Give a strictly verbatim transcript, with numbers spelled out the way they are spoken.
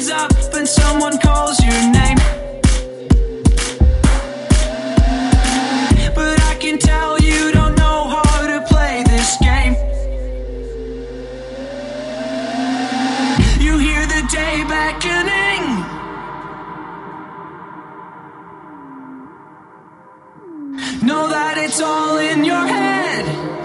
time's up and someone calls your name, but I can tell you don't know how to play this game. You hear the day beckoning, know that it's all in your head.